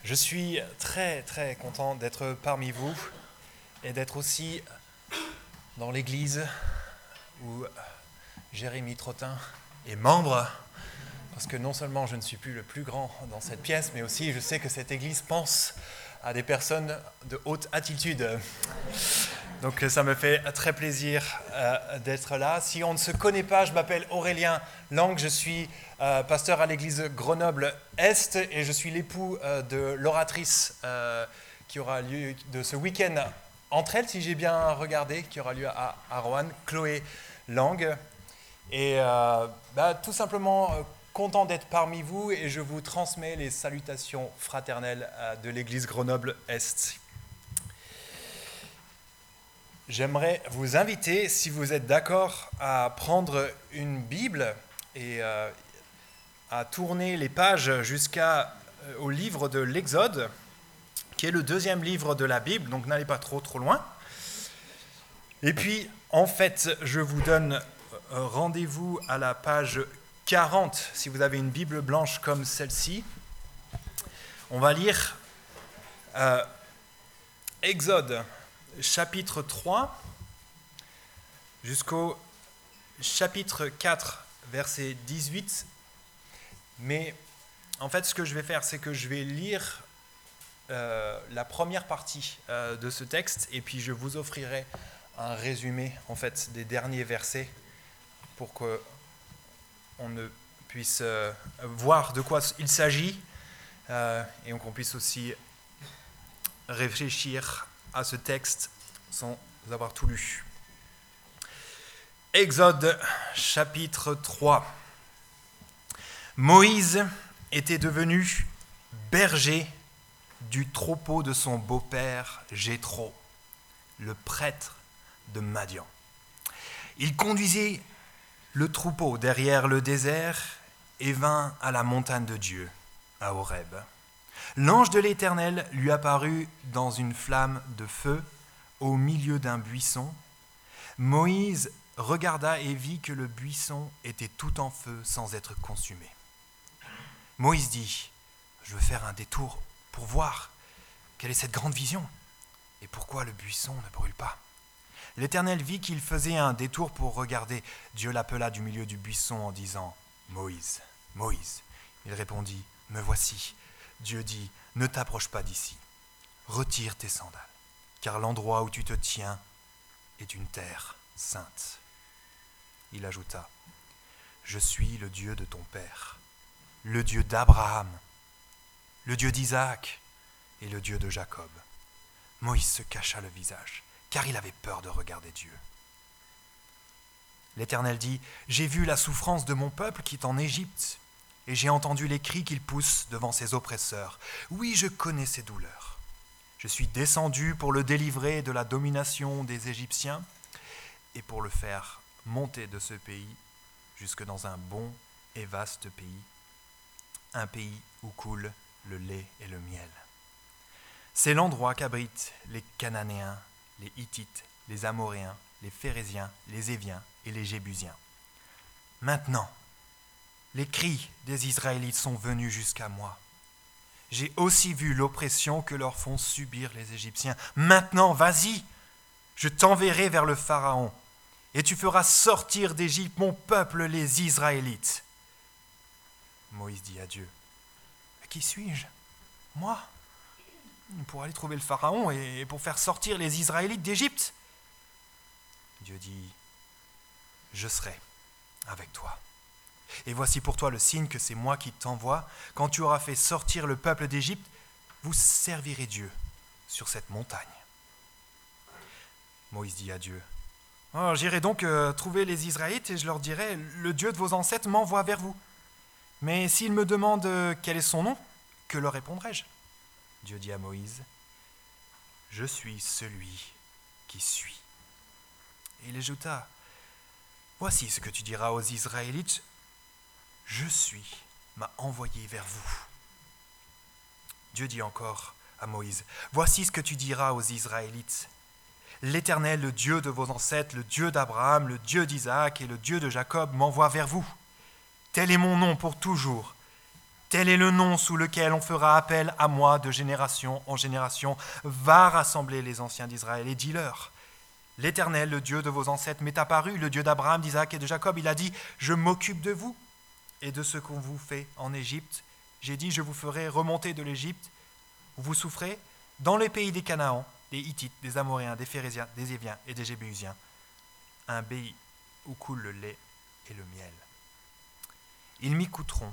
Je suis très très content d'être parmi vous et d'être aussi dans l'église où Jérémy Trottin est membre, parce que non seulement je ne suis plus le plus grand dans cette pièce, mais aussi je sais que cette église pense à des personnes de haute attitude. Donc ça me fait très plaisir d'être là. Si on ne se connaît pas, je m'appelle Aurélien Lang, je suis pasteur à l'église Grenoble-Est et je suis l'époux de l'oratrice qui aura lieu de ce week-end entre elles, si j'ai bien regardé, qui aura lieu à Roanne, Chloé Lang. Et tout simplement content d'être parmi vous et je vous transmets les salutations fraternelles de l'église Grenoble-Est. J'aimerais vous inviter, si vous êtes d'accord, à prendre une Bible et à tourner les pages jusqu'au livre de l'Exode, qui est le deuxième livre de la Bible, donc n'allez pas trop loin. Et puis, en fait, je vous donne rendez-vous à la page 40, si vous avez une Bible blanche comme celle-ci. On va lire Exode, chapitre 3, jusqu'au chapitre 4, verset 18. Mais en fait, ce que je vais faire, c'est que je vais lire la première partie de ce texte et puis je vous offrirai un résumé en fait des derniers versets pour qu'on ne puisse voir de quoi il s'agit et qu'on puisse aussi réfléchir à ce texte sans avoir tout lu. Exode chapitre 3. Moïse était devenu berger du troupeau de son beau-père Jéthro, le prêtre de Madian. Il conduisait le troupeau derrière le désert et vint à la montagne de Dieu, à Horeb. L'ange de l'Éternel lui apparut dans une flamme de feu au milieu d'un buisson. Moïse regarda et vit que le buisson était tout en feu sans être consumé. Moïse dit : « Je veux faire un détour pour voir quelle est cette grande vision et pourquoi le buisson ne brûle pas. » L'Éternel vit qu'il faisait un détour pour regarder. Dieu l'appela du milieu du buisson en disant : « Moïse, Moïse. » Il répondit : « Me voici. » Dieu dit : « Ne t'approche pas d'ici. Retire tes sandales, car l'endroit où tu te tiens est une terre sainte. » Il ajouta : « Je suis le Dieu de ton père, le Dieu d'Abraham, le Dieu d'Isaac et le Dieu de Jacob. » Moïse se cacha le visage, car il avait peur de regarder Dieu. L'Éternel dit : « J'ai vu la souffrance de mon peuple qui est en Égypte, et j'ai entendu les cris qu'il pousse devant ses oppresseurs. Oui, je connais ses douleurs. Je suis descendu pour le délivrer de la domination des Égyptiens et pour le faire monter de ce pays jusque dans un bon et vaste pays, un pays où coule le lait et le miel. C'est l'endroit qu'abritent les Cananéens, les Hittites, les Amoréens, les Phéréziens, les Éviens et les Jébusiens. Maintenant, les cris des Israélites sont venus jusqu'à moi. J'ai aussi vu l'oppression que leur font subir les Égyptiens. Maintenant, vas-y, je t'enverrai vers le Pharaon, et tu feras sortir d'Égypte mon peuple, les Israélites. » Moïse dit à Dieu : « Qui suis-je, moi, pour aller trouver le Pharaon et pour faire sortir les Israélites d'Égypte ? » Dieu dit : « Je serai avec toi. Et voici pour toi le signe que c'est moi qui t'envoie. Quand tu auras fait sortir le peuple d'Égypte, vous servirez Dieu sur cette montagne. » Moïse dit à Dieu : « Oh, j'irai donc trouver les Israélites et je leur dirai : le Dieu de vos ancêtres m'envoie vers vous. Mais s'ils me demandent quel est son nom, que leur répondrai-je ? » Dieu dit à Moïse : « Je suis celui qui suis. » Et il ajouta : « Voici ce que tu diras aux Israélites : je suis m'a envoyé vers vous. » Dieu dit encore à Moïse : « Voici ce que tu diras aux Israélites : l'Éternel, le Dieu de vos ancêtres, le Dieu d'Abraham, le Dieu d'Isaac et le Dieu de Jacob m'envoie vers vous. Tel est mon nom pour toujours, Tel est le nom sous lequel on fera appel à moi de génération en génération. Va rassembler les anciens d'Israël et dis-leur. L'Éternel, le Dieu de vos ancêtres, m'est apparu, le Dieu d'Abraham, d'Isaac et de Jacob. Il a dit, je m'occupe de vous et de ce qu'on vous fait en Égypte. J'ai dit, je vous ferai remonter de l'Égypte, où vous souffrez, dans les pays des Canaans, des Hittites, des Amoréens, des Phérésiens, des Éviens et des Jébéusiens, un pays où coule le lait et le miel. Ils m'écouteront,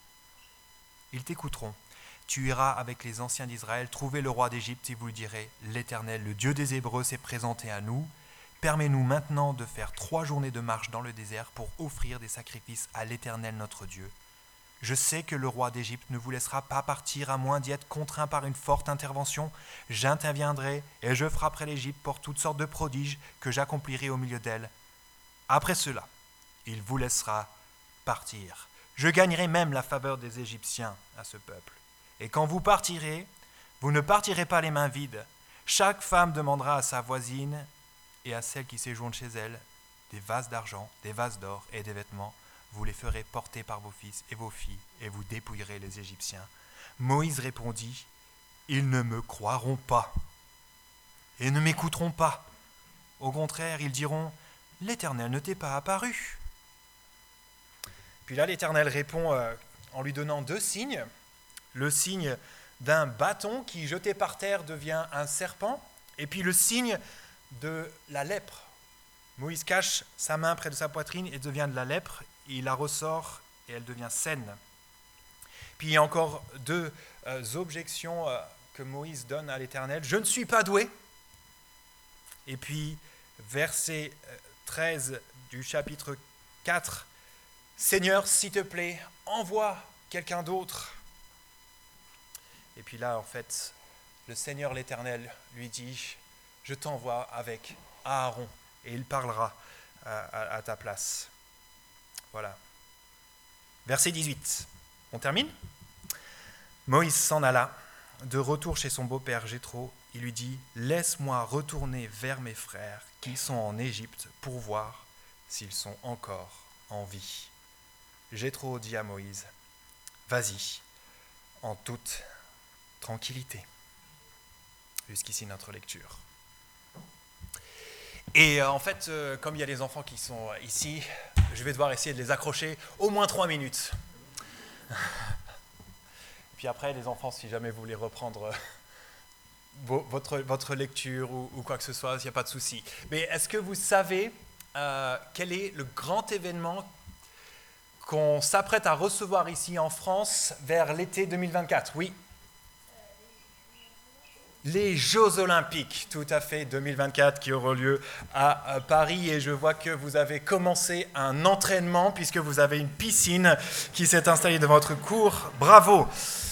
ils t'écouteront. Tu iras avec les anciens d'Israël trouver le roi d'Égypte et vous lui direz, l'Éternel, le Dieu des Hébreux, s'est présenté à nous. Permets-nous maintenant de faire 3 journées de marche dans le désert pour offrir des sacrifices à l'Éternel notre Dieu. Je sais que le roi d'Égypte ne vous laissera pas partir à moins d'y être contraint par une forte intervention. J'interviendrai et je frapperai l'Égypte pour toutes sortes de prodiges que j'accomplirai au milieu d'elle. Après cela, il vous laissera partir. Je gagnerai même la faveur des Égyptiens à ce peuple. Et quand vous partirez, vous ne partirez pas les mains vides. Chaque femme demandera à sa voisine et à celle qui séjourne chez elle des vases d'argent, des vases d'or et des vêtements. Vous les ferez porter par vos fils et vos filles et vous dépouillerez les Égyptiens. Moïse répondit, ils ne me croiront pas et ne m'écouteront pas. Au contraire, ils diront, l'Éternel ne t'est pas apparu. Puis là, l'Éternel répond en lui donnant 2 signes. Le signe d'un bâton qui, jeté par terre, devient un serpent. Et puis le signe de la lèpre. Moïse cache sa main près de sa poitrine et devient de la lèpre. Il la ressort et elle devient saine. Puis il y a encore 2 objections que Moïse donne à l'Éternel. Je ne suis pas doué. Et puis, verset 13 du chapitre 4. Seigneur, s'il te plaît, envoie quelqu'un d'autre. Et puis là, en fait, le Seigneur l'Éternel lui dit, je t'envoie avec Aaron et il parlera à ta place. Voilà. Verset 18. On termine ? Moïse s'en alla. De retour chez son beau-père Jéthro, il lui dit, laisse-moi retourner vers mes frères qui sont en Égypte pour voir s'ils sont encore en vie. Jéthro dit à Moïse, vas-y, en toute tranquillité. Jusqu'ici notre lecture. Et en fait, comme il y a des enfants qui sont ici, je vais devoir essayer de les accrocher au moins 3 minutes. Puis après, les enfants, si jamais vous voulez reprendre votre lecture ou quoi que ce soit, il n'y a pas de souci. Mais est-ce que vous savez quel est le grand événement qu'on s'apprête à recevoir ici en France vers l'été 2024 ? Oui. Les Jeux Olympiques, tout à fait, 2024, qui auront lieu à Paris. Et je vois que vous avez commencé un entraînement puisque vous avez une piscine qui s'est installée devant votre cour. Bravo!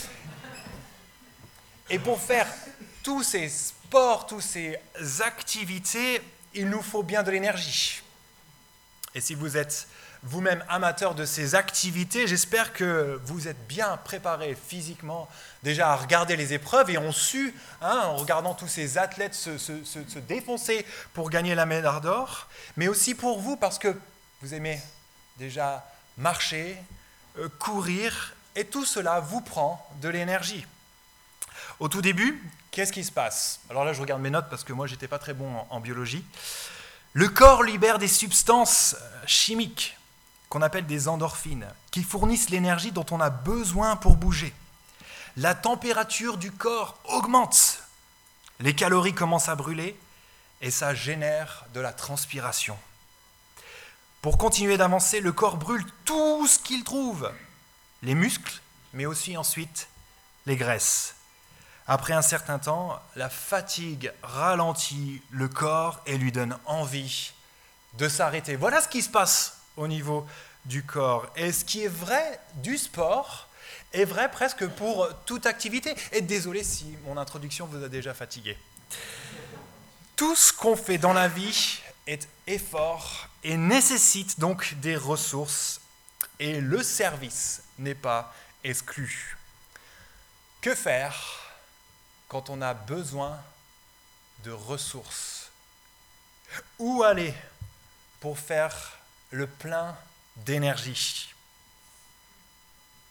Et pour faire tous ces sports, toutes ces activités, il nous faut bien de l'énergie. Et si vous êtes vous-même amateur de ces activités, j'espère que vous êtes bien préparé physiquement déjà à regarder les épreuves et ont su, en regardant tous ces athlètes se défoncer pour gagner la médaille d'or, mais aussi pour vous parce que vous aimez déjà marcher, courir, et tout cela vous prend de l'énergie. Au tout début, qu'est-ce qui se passe ? Alors là, je regarde mes notes parce que moi, je n'étais pas très bon en biologie. Le corps libère des substances chimiques qu'on appelle des endorphines, qui fournissent l'énergie dont on a besoin pour bouger. La température du corps augmente, les calories commencent à brûler et ça génère de la transpiration. Pour continuer d'avancer, le corps brûle tout ce qu'il trouve, les muscles, mais aussi ensuite les graisses. Après un certain temps, la fatigue ralentit le corps et lui donne envie de s'arrêter. Voilà ce qui se passe au niveau du corps. Et ce qui est vrai du sport est vrai presque pour toute activité. Et désolé si mon introduction vous a déjà fatigué. Tout ce qu'on fait dans la vie est effort et nécessite donc des ressources. Et le service n'est pas exclu. Que faire quand on a besoin de ressources? Où aller pour faire le plein d'énergie?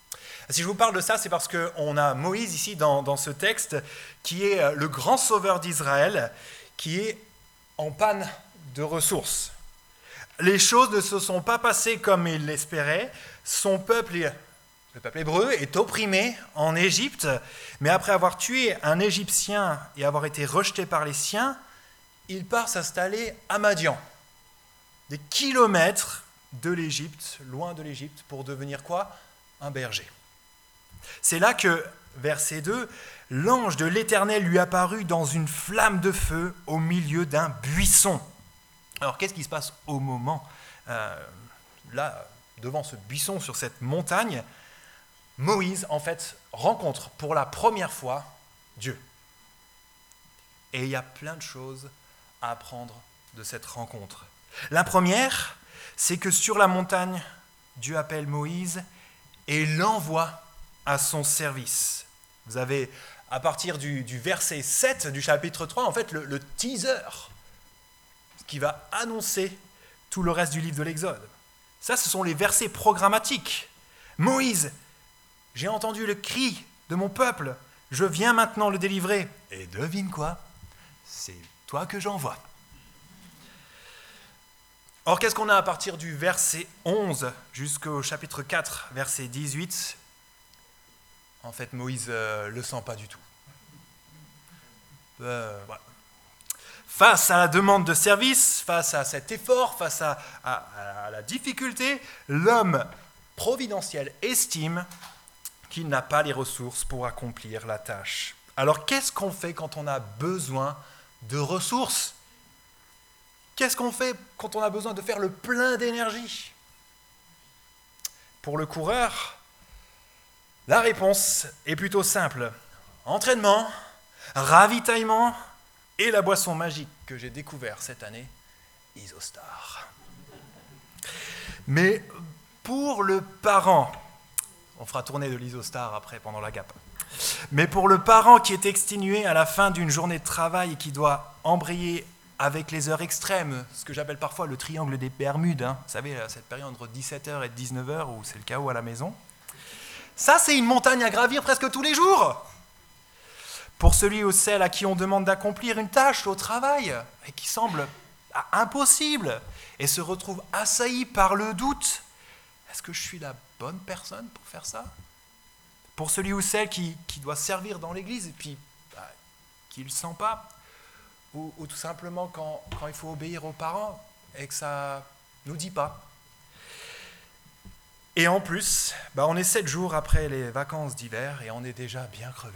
Si je vous parle de ça, c'est parce qu'on a Moïse ici dans ce texte qui est le grand sauveur d'Israël, qui est en panne de ressources. Les choses ne se sont pas passées comme il l'espérait. Son peuple, le peuple hébreu, est opprimé en Égypte, mais après avoir tué un Égyptien et avoir été rejeté par les siens, il part s'installer à Madian, des kilomètres de l'Égypte, loin de l'Égypte, pour devenir quoi ? Un berger. C'est là que, verset 2, l'ange de l'Éternel lui apparut dans une flamme de feu au milieu d'un buisson. Alors, qu'est-ce qui se passe au moment, là, devant ce buisson, sur cette montagne ? Moïse, en fait, rencontre pour la première fois Dieu. Et il y a plein de choses à apprendre de cette rencontre. La première, c'est que sur la montagne, Dieu appelle Moïse et l'envoie à son service. Vous avez, à partir du verset 7 du chapitre 3, en fait, le teaser qui va annoncer tout le reste du livre de l'Exode. Ça, ce sont les versets programmatiques. Moïse, j'ai entendu le cri de mon peuple, je viens maintenant le délivrer. Et devine quoi ? C'est toi que j'envoie. Or, qu'est-ce qu'on a à partir du verset 11 jusqu'au chapitre 4, verset 18 ? En fait, Moïse ne le sent pas du tout. Voilà. Face à la demande de service, face à cet effort, face à la difficulté, l'homme providentiel estime qu'il n'a pas les ressources pour accomplir la tâche. Alors, qu'est-ce qu'on fait quand on a besoin de ressources ? Qu'est-ce qu'on fait quand on a besoin de faire le plein d'énergie ? Pour le coureur, la réponse est plutôt simple. Entraînement, ravitaillement et la boisson magique que j'ai découvert cette année, Isostar. Mais pour le parent, on fera tourner de l'Isostar après pendant la GAP, mais pour le parent qui est exténué à la fin d'une journée de travail et qui doit embrayer avec les heures extrêmes, ce que j'appelle parfois le triangle des Bermudes, vous savez, cette période entre 17h et 19h où c'est le chaos à la maison, ça c'est une montagne à gravir presque tous les jours. Pour celui ou celle à qui on demande d'accomplir une tâche au travail et qui semble impossible et se retrouve assailli par le doute, est-ce que je suis la bonne personne pour faire ça ? Pour celui ou celle qui doit servir dans l'église et puis qui ne le sent pas, ou tout simplement quand il faut obéir aux parents et que ça ne nous dit pas. Et en plus, on est 7 jours après les vacances d'hiver et on est déjà bien crevé.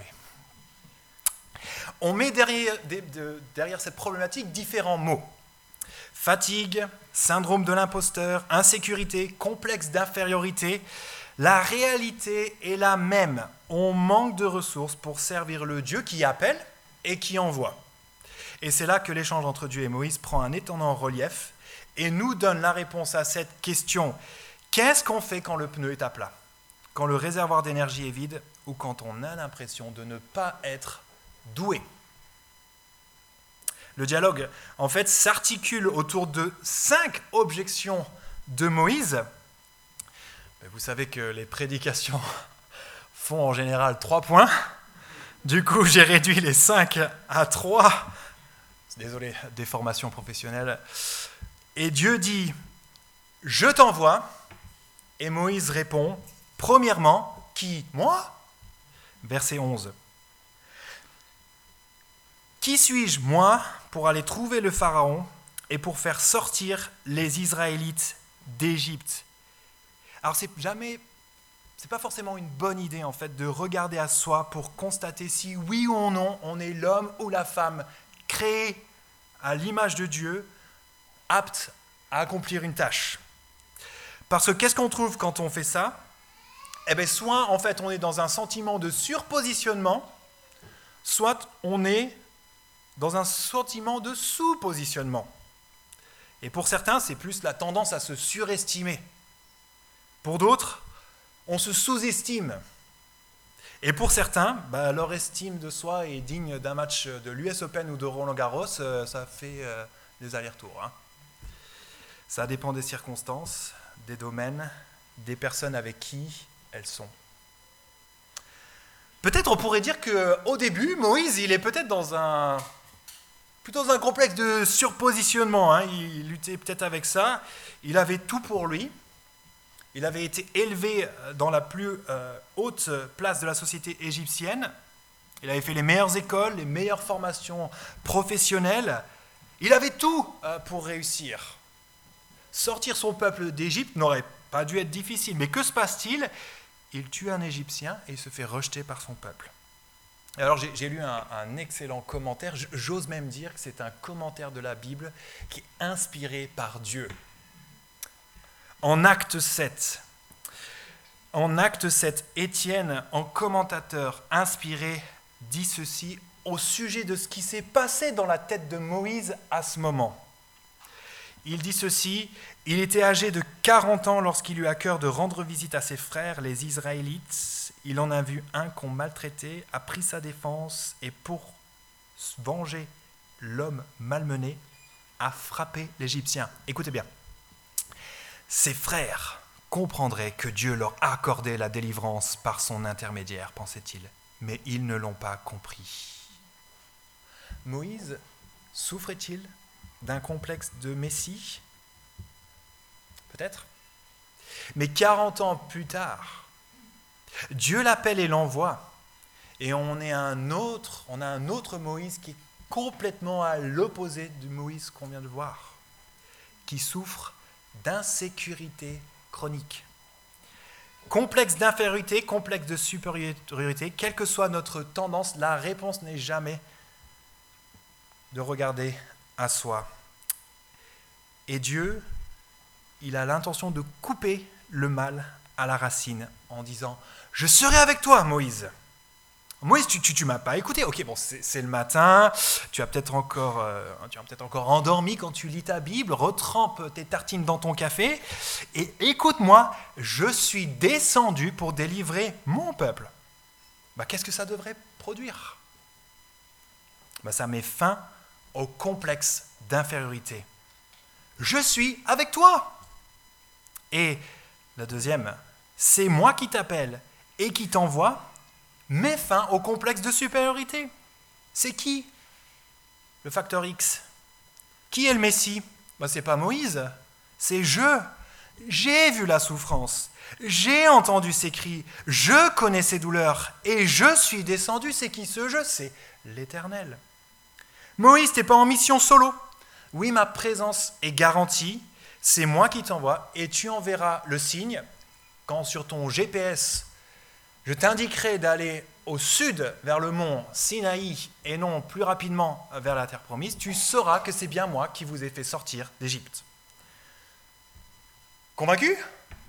On met derrière cette problématique différents mots. Fatigue, syndrome de l'imposteur, insécurité, complexe d'infériorité. La réalité est la même. On manque de ressources pour servir le Dieu qui appelle et qui envoie. Et c'est là que l'échange entre Dieu et Moïse prend un étonnant relief et nous donne la réponse à cette question. Qu'est-ce qu'on fait quand le pneu est à plat ? Quand le réservoir d'énergie est vide ou quand on a l'impression de ne pas être doué ? Le dialogue, en fait, s'articule autour de 5 objections de Moïse. Vous savez que les prédications font en général 3 points. Du coup, j'ai réduit les 5 à 3. Désolé, déformation professionnelle. Et Dieu dit, je t'envoie. Et Moïse répond, premièrement, qui ? Moi ? Verset 11. Qui suis-je, moi, pour aller trouver le Pharaon et pour faire sortir les Israélites d'Égypte ? Alors, c'est pas forcément une bonne idée, en fait, de regarder à soi pour constater si, oui ou non, on est l'homme ou la femme créé à l'image de Dieu, apte à accomplir une tâche. Parce que qu'est-ce qu'on trouve quand on fait ça ? Soit, en fait, on est dans un sentiment de surpositionnement, soit on est dans un sentiment de sous-positionnement. Et pour certains, c'est plus la tendance à se surestimer. Pour d'autres, on se sous-estime. Et pour certains, leur estime de soi est digne d'un match de l'US Open ou de Roland Garros, ça fait des allers-retours. Ça dépend des circonstances, des domaines, des personnes avec qui elles sont. Peut-être on pourrait dire qu'au début, Moïse, il est peut-être plutôt dans un complexe de surpositionnement. Hein. Il luttait peut-être avec ça. Il avait tout pour lui. Il avait été élevé dans la plus haute place de la société égyptienne. Il avait fait les meilleures écoles, les meilleures formations professionnelles. Il avait tout pour réussir. Sortir son peuple d'Égypte n'aurait pas dû être difficile. Mais que se passe-t-il ? Il tue un Égyptien et il se fait rejeter par son peuple. Et alors j'ai lu un excellent commentaire. J'ose même dire que c'est un commentaire de la Bible qui est inspiré par Dieu. En acte 7, Étienne, en commentateur inspiré, dit ceci au sujet de ce qui s'est passé dans la tête de Moïse à ce moment. Il dit ceci, il était âgé de 40 ans lorsqu'il eut à cœur de rendre visite à ses frères, les Israélites. Il en a vu un qu'on maltraitait, a pris sa défense et pour venger l'homme malmené, a frappé l'Égyptien. Écoutez bien. Ses frères comprendraient que Dieu leur a accordé la délivrance par son intermédiaire, pensait-il, mais ils ne l'ont pas compris. Moïse souffrait-il d'un complexe de Messie ? Peut-être. Mais 40 ans plus tard, Dieu l'appelle et l'envoie. Et on a un autre Moïse qui est complètement à l'opposé du Moïse qu'on vient de voir, qui souffre d'insécurité chronique. Complexe d'infériorité, complexe de supériorité, quelle que soit notre tendance, la réponse n'est jamais de regarder à soi. Et Dieu, il a l'intention de couper le mal à la racine en disant « Je serai avec toi, Moïse ». Moïse, tu m'as pas écouté. Ok, bon, c'est le matin, tu as peut-être encore endormi quand tu lis ta Bible, retrempe tes tartines dans ton café, et écoute-moi, je suis descendu pour délivrer mon peuple. Qu'est-ce que ça devrait produire ? Ça met fin au complexe d'infériorité. Je suis avec toi. Et la deuxième, c'est moi qui t'appelle et qui t'envoie. Met fin au complexe de supériorité. C'est qui ? Le facteur X. Qui est le Messie ? C'est pas Moïse, c'est je. J'ai vu la souffrance, j'ai entendu ses cris, je connais ses douleurs et je suis descendu. C'est qui ce je ? C'est l'Éternel. Moïse, t'es pas en mission solo. Oui, ma présence est garantie, c'est moi qui t'envoie et tu enverras le signe quand sur ton GPS, je t'indiquerai d'aller au sud vers le mont Sinaï et non plus rapidement vers la terre promise, tu sauras que c'est bien moi qui vous ai fait sortir d'Égypte. Convaincu ?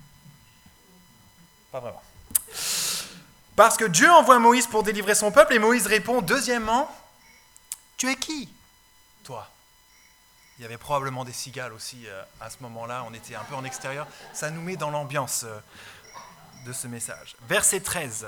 Pas vraiment. Parce que Dieu envoie Moïse pour délivrer son peuple et Moïse répond, deuxièmement, tu es qui, toi ? Il y avait probablement des cigales aussi à ce moment-là, on était un peu en extérieur, ça nous met dans l'ambiance de ce message. Verset 13.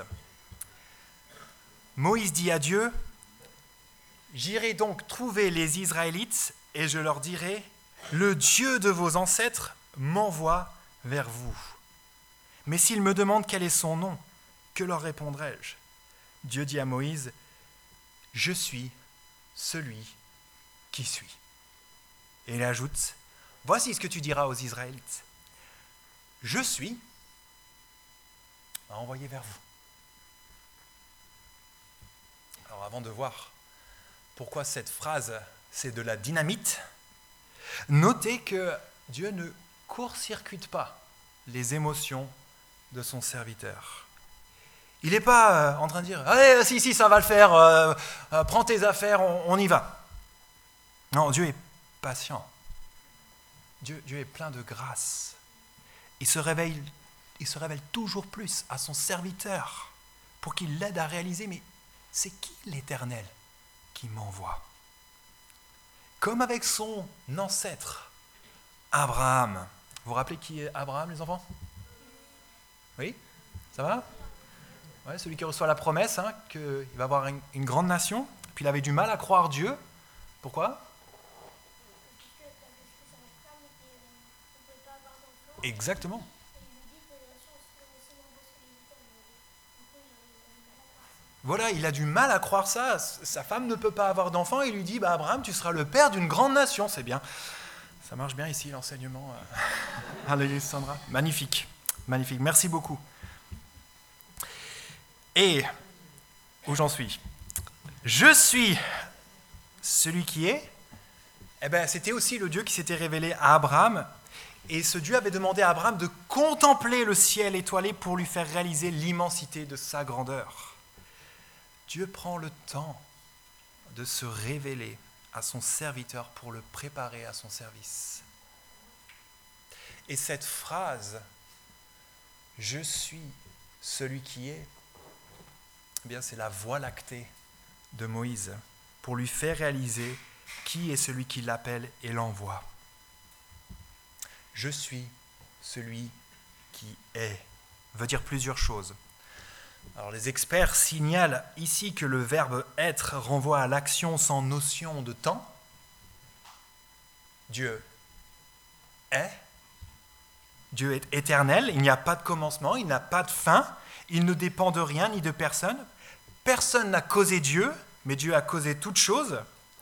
Moïse dit à Dieu, « J'irai donc trouver les Israélites et je leur dirai, le Dieu de vos ancêtres m'envoie vers vous. Mais s'ils me demandent quel est son nom, que leur répondrai-je ? Dieu dit à Moïse, « Je suis celui qui suis. » Et il ajoute, « Voici ce que tu diras aux Israélites. Je suis envoyé vers vous. » Alors avant de voir pourquoi cette phrase, c'est de la dynamite, notez que Dieu ne court-circuite pas les émotions de son serviteur. Il n'est pas en train de dire « Allez, si, ça va le faire, prends tes affaires, on y va. » Non, Dieu est patient. Dieu est plein de grâce. Il se révèle toujours plus à son serviteur pour qu'il l'aide à réaliser, mais c'est qui l'Éternel qui m'envoie ? Comme avec son ancêtre, Abraham. Vous vous rappelez qui est Abraham, les enfants ? Oui ? Ça va ? Ouais, celui qui reçoit la promesse qu'il va avoir une grande nation. Puis il avait du mal à croire Dieu. Pourquoi ? Exactement. Voilà, il a du mal à croire ça. Sa femme ne peut pas avoir d'enfant. Il lui dit, Abraham, tu seras le père d'une grande nation. C'est bien. Ça marche bien ici, l'enseignement. Alexandra. Magnifique. Magnifique. Merci beaucoup. Et où j'en suis ? Je suis celui qui est. Eh bien, c'était aussi le Dieu qui s'était révélé à Abraham. Et ce Dieu avait demandé à Abraham de contempler le ciel étoilé pour lui faire réaliser l'immensité de sa grandeur. Dieu prend le temps de se révéler à son serviteur pour le préparer à son service. Et cette phrase, « Je suis celui qui est », eh bien, c'est la voie lactée de Moïse pour lui faire réaliser qui est celui qui l'appelle et l'envoie. Je suis celui qui est veut dire plusieurs choses. Alors, les experts signalent ici que le verbe être renvoie à l'action sans notion de temps. Dieu est. Dieu est éternel, il n'y a pas de commencement, il n'a pas de fin, il ne dépend de rien ni de personne. Personne n'a causé Dieu, mais Dieu a causé toute chose.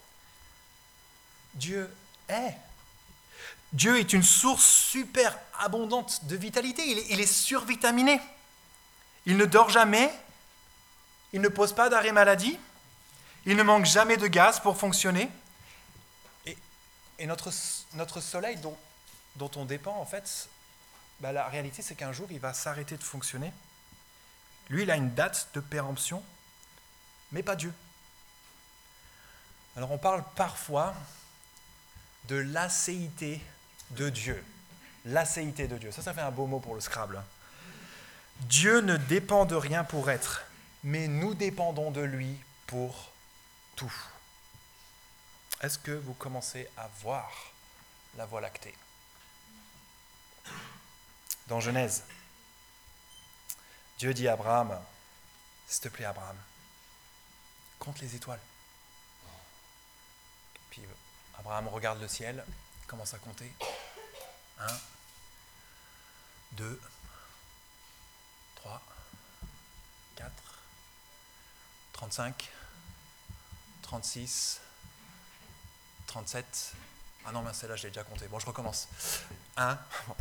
Dieu est. Dieu est une source super abondante de vitalité, il est survitaminé. Il ne dort jamais, il ne pose pas d'arrêt maladie, il ne manque jamais de gaz pour fonctionner. Et notre soleil dont on dépend, en fait, la réalité c'est qu'un jour il va s'arrêter de fonctionner. Lui, il a une date de péremption, mais pas Dieu. Alors on parle parfois de l'acéité de Dieu. L'acéité de Dieu. Ça fait un beau mot pour le Scrabble. Dieu ne dépend de rien pour être, mais nous dépendons de lui pour tout. Est-ce que vous commencez à voir la voie lactée ? Dans Genèse, Dieu dit à Abraham, « S'il te plaît Abraham, compte les étoiles. » Puis Abraham regarde le ciel, commence à compter. 1, 2, 3, 4, 35, 36, 37. Ah non, mais celle-là, je l'ai déjà compté. Bon, je recommence. 1.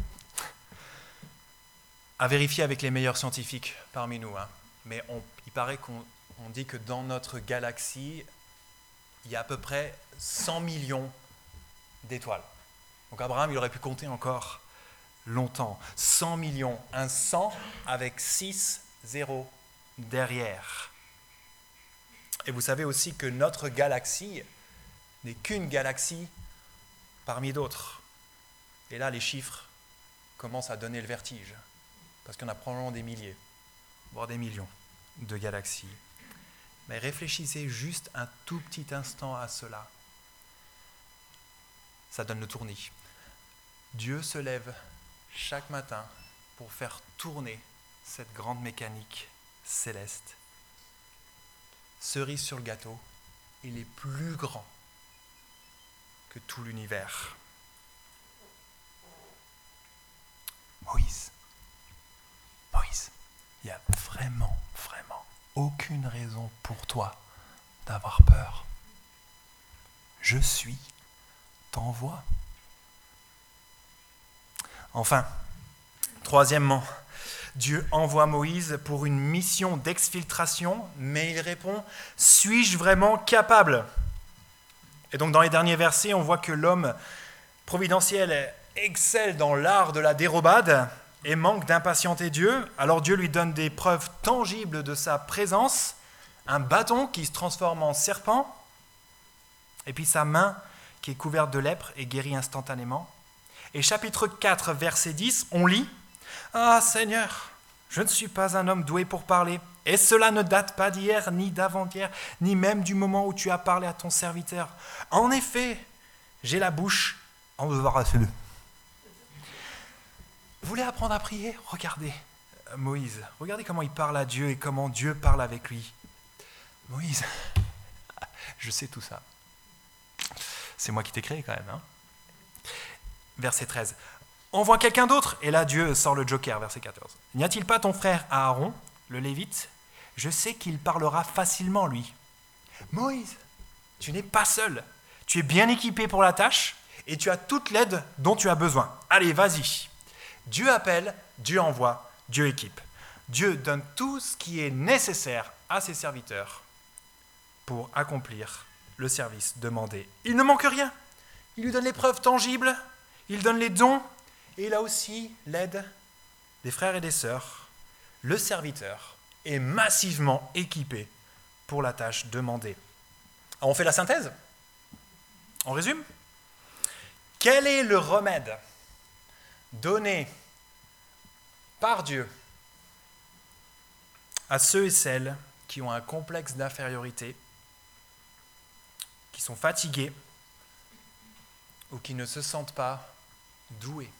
À vérifier avec les meilleurs scientifiques parmi nous. Mais il paraît qu'on dit que dans notre galaxie, il y a à peu près 100 millions d'étoiles. Donc Abraham, il aurait pu compter encore longtemps. 100 millions. Un 100 avec 6 zéros derrière. Et vous savez aussi que notre galaxie n'est qu'une galaxie parmi d'autres. Et là, les chiffres commencent à donner le vertige. Parce qu'il y en a probablement des milliers, voire des millions de galaxies. Mais réfléchissez juste un tout petit instant à cela. Ça donne le tournis. Dieu se lève chaque matin pour faire tourner cette grande mécanique céleste. Cerise sur le gâteau, il est plus grand que tout l'univers. Moïse, il n'y a vraiment aucune raison pour toi d'avoir peur. Je suis, t'envoie. Enfin, troisièmement, Dieu envoie Moïse pour une mission d'exfiltration, mais il répond « Suis-je vraiment capable ?» Et donc dans les derniers versets, on voit que l'homme providentiel excelle dans l'art de la dérobade et manque d'impatienter Dieu. Alors Dieu lui donne des preuves tangibles de sa présence, un bâton qui se transforme en serpent, et puis sa main qui est couverte de lèpre et guérit instantanément. Et chapitre 4, verset 10, on lit « Ah Seigneur, je ne suis pas un homme doué pour parler, et cela ne date pas d'hier, ni d'avant-hier, ni même du moment où tu as parlé à ton serviteur. En effet, j'ai la bouche embarrassée. » Vous voulez apprendre à prier ? Regardez Moïse. Regardez comment il parle à Dieu et comment Dieu parle avec lui. Moïse, je sais tout ça. C'est moi qui t'ai créé quand même. Verset 13. Envoie quelqu'un d'autre. Et là, Dieu sort le joker, verset 14. N'y a-t-il pas ton frère Aaron, le Lévite ? Je sais qu'il parlera facilement, lui. Moïse, tu n'es pas seul. Tu es bien équipé pour la tâche et tu as toute l'aide dont tu as besoin. Allez, vas-y. Dieu appelle, Dieu envoie, Dieu équipe. Dieu donne tout ce qui est nécessaire à ses serviteurs pour accomplir le service demandé. Il ne manque rien. Il lui donne les preuves tangibles, il donne les dons et il a aussi l'aide des frères et des sœurs. Le serviteur est massivement équipé pour la tâche demandée. Alors on fait la synthèse ? On résume ? Quel est le remède donné par Dieu à ceux et celles qui ont un complexe d'infériorité, qui sont fatigués ou qui ne se sentent pas doués?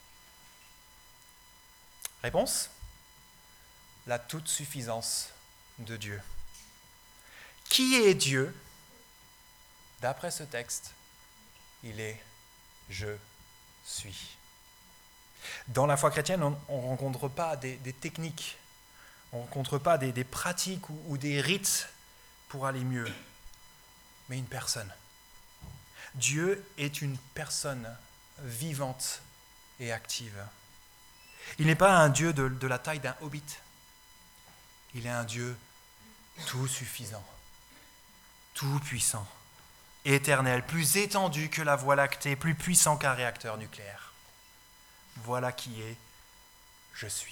Réponse ? La toute-suffisance de Dieu. Qui est Dieu ? D'après ce texte, il est « je suis ». Dans la foi chrétienne, on ne rencontre pas des techniques, on ne rencontre pas des pratiques ou des rites pour aller mieux, mais une personne. Dieu est une personne vivante et active. Il n'est pas un Dieu de la taille d'un hobbit. Il est un Dieu tout suffisant, tout puissant, éternel, plus étendu que la Voie lactée, plus puissant qu'un réacteur nucléaire. Voilà qui est « je suis ».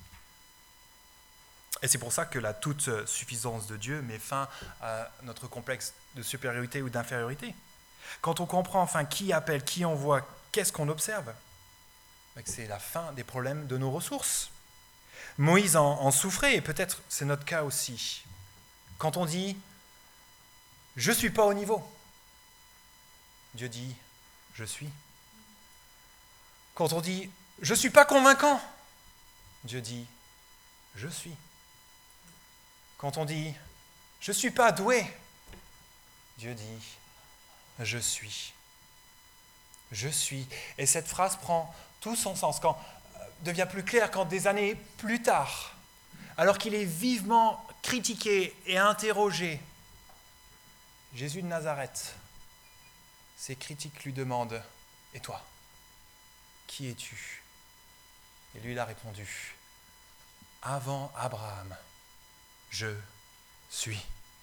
Et c'est pour ça que la toute suffisance de Dieu met fin à notre complexe de supériorité ou d'infériorité. Quand on comprend enfin qui appelle, qui envoie, qu'est-ce qu'on observe, c'est la fin des problèmes de nos ressources. Moïse en souffrait, et peut-être c'est notre cas aussi. Quand on dit « je ne suis pas au niveau », Dieu dit « je suis ». Quand on dit « je ne suis pas convaincant », Dieu dit « je suis ». Quand on dit « je ne suis pas doué », Dieu dit « je suis ». Je suis. Et cette phrase prend tout son sens, devient plus claire quand des années plus tard, alors qu'il est vivement critiqué et interrogé, Jésus de Nazareth, ses critiques lui demandent « Et toi, qui es-tu » Et lui, il a répondu « Avant Abraham, je suis ».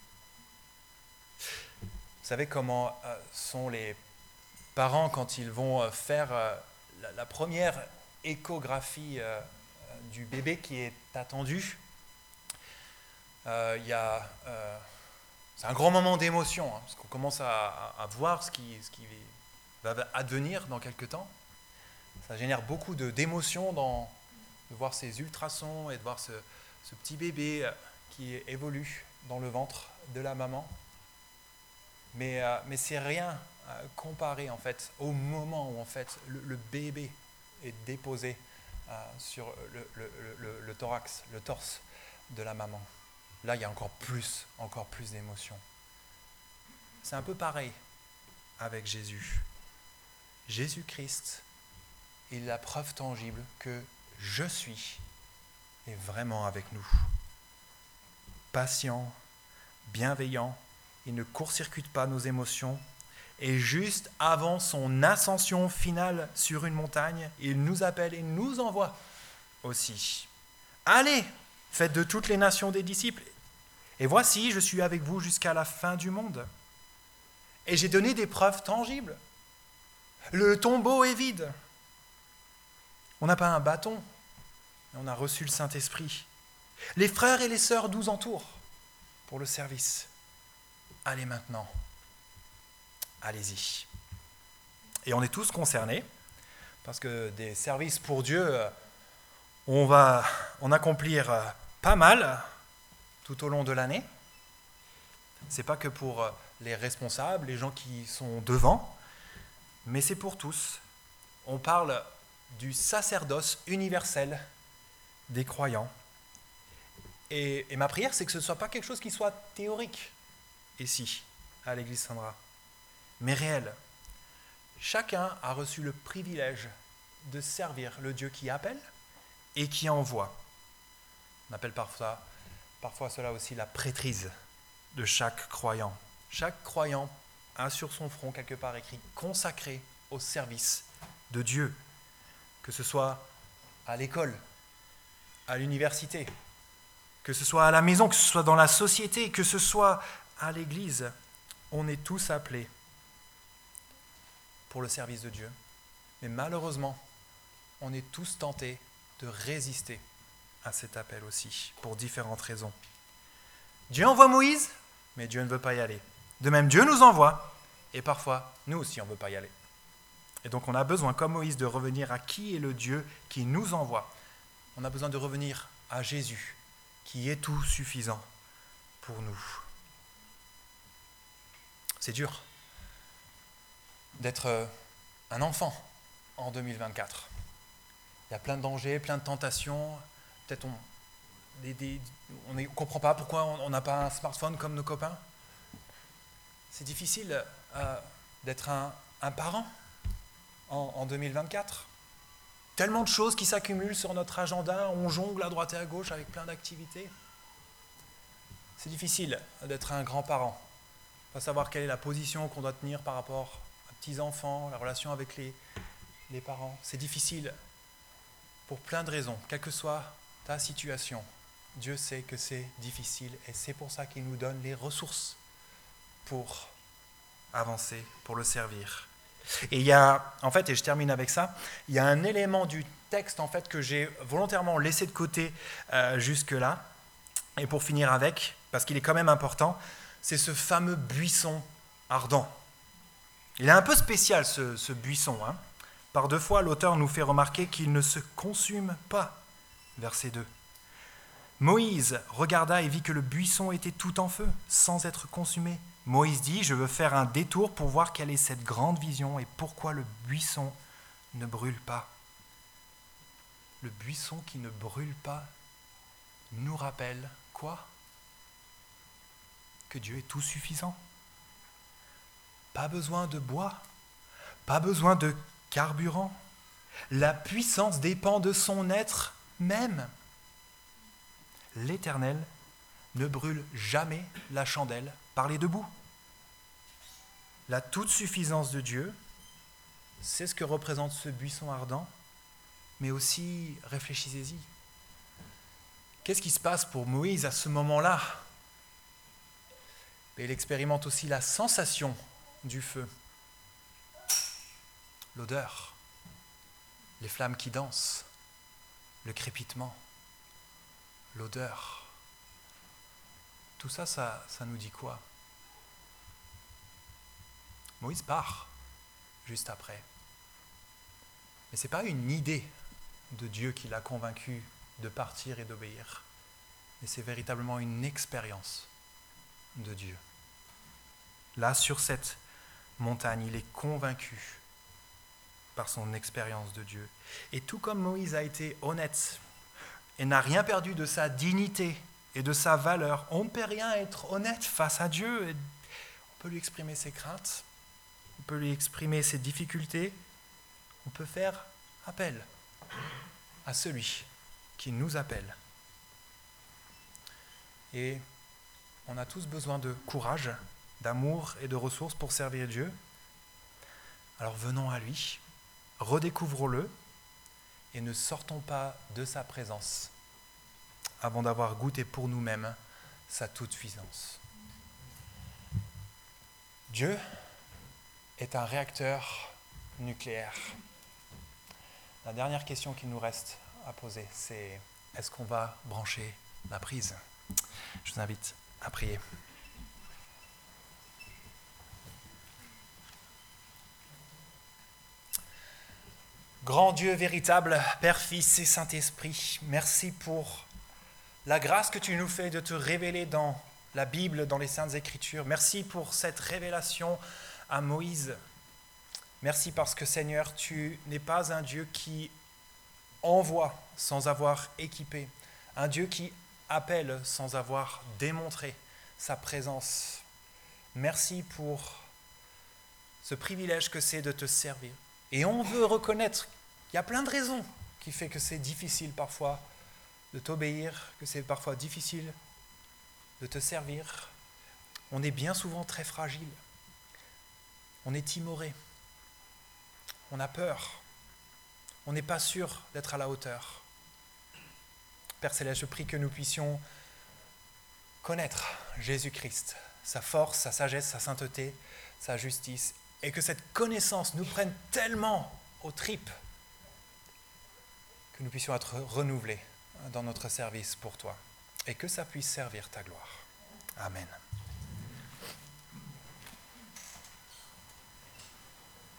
Vous savez comment sont les parents quand ils vont faire la première échographie du bébé qui est attendu. C'est un grand moment d'émotion, parce qu'on commence à voir ce qui va advenir dans quelques temps. Ça génère beaucoup d'émotions de voir ces ultrasons et de voir ce petit bébé qui évolue dans le ventre de la maman. Mais c'est rien comparé en fait au moment où en fait le bébé est déposé sur le thorax, le torse de la maman. Là, il y a encore plus d'émotions. C'est un peu pareil avec Jésus. Jésus-Christ est la preuve tangible que je suis est vraiment avec nous. Patient, bienveillant, il ne court-circuite pas nos émotions. Et juste avant son ascension finale sur une montagne, il nous appelle et nous envoie aussi. Allez, faites de toutes les nations des disciples. Et voici, je suis avec vous jusqu'à la fin du monde. Et j'ai donné des preuves tangibles. Le tombeau est vide. On n'a pas un bâton, mais on a reçu le Saint-Esprit. Les frères et les sœurs nous entourent pour le service. Allez maintenant. Allez-y. Et on est tous concernés, parce que des services pour Dieu, on va en accomplir pas mal tout au long de l'année. C'est pas que pour les responsables, les gens qui sont devant, mais c'est pour tous. On parle du sacerdoce universel des croyants. Et ma prière, c'est que ce ne soit pas quelque chose qui soit théorique ici, à l'Église Saint-Dra, mais réel. Chacun a reçu le privilège de servir le Dieu qui appelle et qui envoie. On appelle parfois parfois cela aussi la prêtrise de chaque croyant. Chaque croyant a sur son front quelque part écrit « consacré au service de Dieu », que ce soit à l'école, à l'université, que ce soit à la maison, que ce soit dans la société, que ce soit à l'église. On est tous appelés pour le service de Dieu. Mais malheureusement, on est tous tentés de résister à cet appel aussi, pour différentes raisons. Dieu envoie Moïse, mais Dieu ne veut pas y aller. De même, Dieu nous envoie, et parfois, nous aussi, on ne veut pas y aller. Et donc, on a besoin, comme Moïse, de revenir à qui est le Dieu qui nous envoie. On a besoin de revenir à Jésus, qui est tout suffisant pour nous. C'est dur d'être un enfant en 2024. Il y a plein de dangers, plein de tentations. Peut-être on ne comprend pas pourquoi on n'a pas un smartphone comme nos copains. C'est difficile d'être un parent en 2024. Tellement de choses qui s'accumulent sur notre agenda, on jongle à droite et à gauche avec plein d'activités. C'est difficile d'être un grand-parent, pas savoir quelle est la position qu'on doit tenir par rapport à petits-enfants, la relation avec les parents. C'est difficile pour plein de raisons, quelle que soit ta situation. Dieu sait que c'est difficile et c'est pour ça qu'il nous donne les ressources pour avancer, pour le servir. Et il y a, en fait, et je termine avec ça, il y a un élément du texte en fait que j'ai volontairement laissé de côté jusque-là, et pour finir avec, parce qu'il est quand même important, c'est ce fameux buisson ardent. Il est un peu spécial ce buisson. Par deux fois, l'auteur nous fait remarquer qu'il ne se consume pas. Verset 2. Moïse regarda et vit que le buisson était tout en feu, sans être consumé. Moïse dit, je veux faire un détour pour voir quelle est cette grande vision et pourquoi le buisson ne brûle pas. Le buisson qui ne brûle pas nous rappelle quoi ? Que Dieu est tout suffisant. Pas besoin de bois, pas besoin de carburant. La puissance dépend de son être même. L'Éternel ne brûle jamais la chandelle par les deux bouts. La toute-suffisance de Dieu, c'est ce que représente ce buisson ardent, mais aussi, réfléchissez-y, qu'est-ce qui se passe pour Moïse à ce moment-là ? Il expérimente aussi la sensation du feu, l'odeur, les flammes qui dansent, le crépitement, l'odeur. Tout ça, ça nous dit quoi ? Moïse part juste après. Mais ce n'est pas une idée de Dieu qui l'a convaincu de partir et d'obéir, mais c'est véritablement une expérience de Dieu. Là, sur cette montagne, il est convaincu par son expérience de Dieu. Et tout comme Moïse a été honnête et n'a rien perdu de sa dignité et de sa valeur, on ne peut rien être honnête face à Dieu. On peut lui exprimer ses craintes, on peut lui exprimer ses difficultés, on peut faire appel à celui qui nous appelle. Et on a tous besoin de courage, d'amour et de ressources pour servir Dieu. Alors venons à lui, redécouvrons-le et ne sortons pas de sa présence avant d'avoir goûté pour nous-mêmes sa toute-puissance. Dieu est un réacteur nucléaire. La dernière question qu'il nous reste à poser, c'est est-ce qu'on va brancher la prise ? Je vous invite à prier. Grand Dieu véritable, Père, Fils et Saint-Esprit, merci pour la grâce que tu nous fais de te révéler dans la Bible, dans les Saintes Écritures. Merci pour cette révélation à Moïse. Merci parce que, Seigneur, tu n'es pas un Dieu qui envoie sans avoir équipé, un Dieu qui appelle sans avoir démontré sa présence. Merci pour ce privilège que c'est de te servir. Et on veut reconnaître qu'il y a plein de raisons qui font que c'est difficile parfois de t'obéir, que c'est parfois difficile de te servir. On est bien souvent très fragile. On est timoré. On a peur. On n'est pas sûr d'être à la hauteur. Père Céleste, je prie que nous puissions connaître Jésus-Christ, sa force, sa sagesse, sa sainteté, sa justice, et que cette connaissance nous prenne tellement aux tripes que nous puissions être renouvelés dans notre service pour toi, et que ça puisse servir ta gloire. Amen.